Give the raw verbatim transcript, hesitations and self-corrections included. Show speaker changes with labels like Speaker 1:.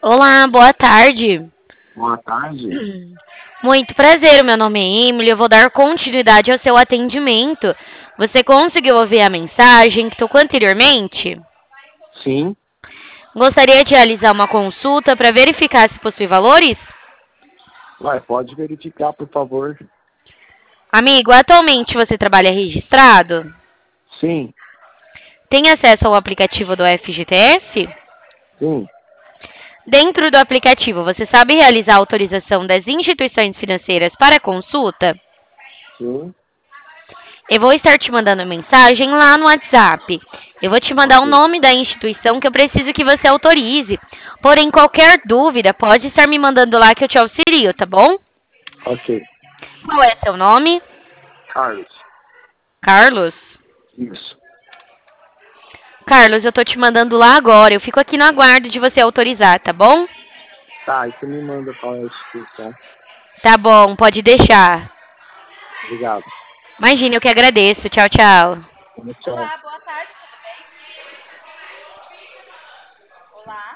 Speaker 1: Olá, boa tarde.
Speaker 2: Boa tarde.
Speaker 1: Muito prazer, meu nome é Emily. Eu vou dar continuidade ao seu atendimento. Você conseguiu ouvir a mensagem que tocou anteriormente?
Speaker 2: Sim,
Speaker 1: Gostaria de realizar uma consulta para verificar se possui valores?
Speaker 2: vai, pode verificar, por favor.
Speaker 1: Amigo, atualmente você trabalha registrado?
Speaker 2: Sim,
Speaker 1: Tem acesso ao aplicativo do F G T S?
Speaker 2: sim,
Speaker 1: Dentro do aplicativo, você sabe realizar a autorização das instituições financeiras para consulta?
Speaker 2: sim,
Speaker 1: Eu vou estar te mandando mensagem lá no WhatsApp. Eu vou te mandar o
Speaker 2: ok,
Speaker 1: nome da instituição que eu preciso que você autorize. Porém, qualquer dúvida, pode estar me mandando lá que eu te auxilio, tá bom?
Speaker 2: ok.
Speaker 1: Qual é seu nome?
Speaker 2: Carlos,
Speaker 1: Carlos.
Speaker 2: isso.
Speaker 1: Carlos, eu tô te mandando lá agora. Eu fico aqui no aguardo de você autorizar, tá bom?
Speaker 2: Tá, e você me manda qual é a instituição.
Speaker 1: Tá bom, pode deixar.
Speaker 2: Obrigado.
Speaker 1: Imagina, eu que agradeço. Tchau, tchau.
Speaker 2: Tchau.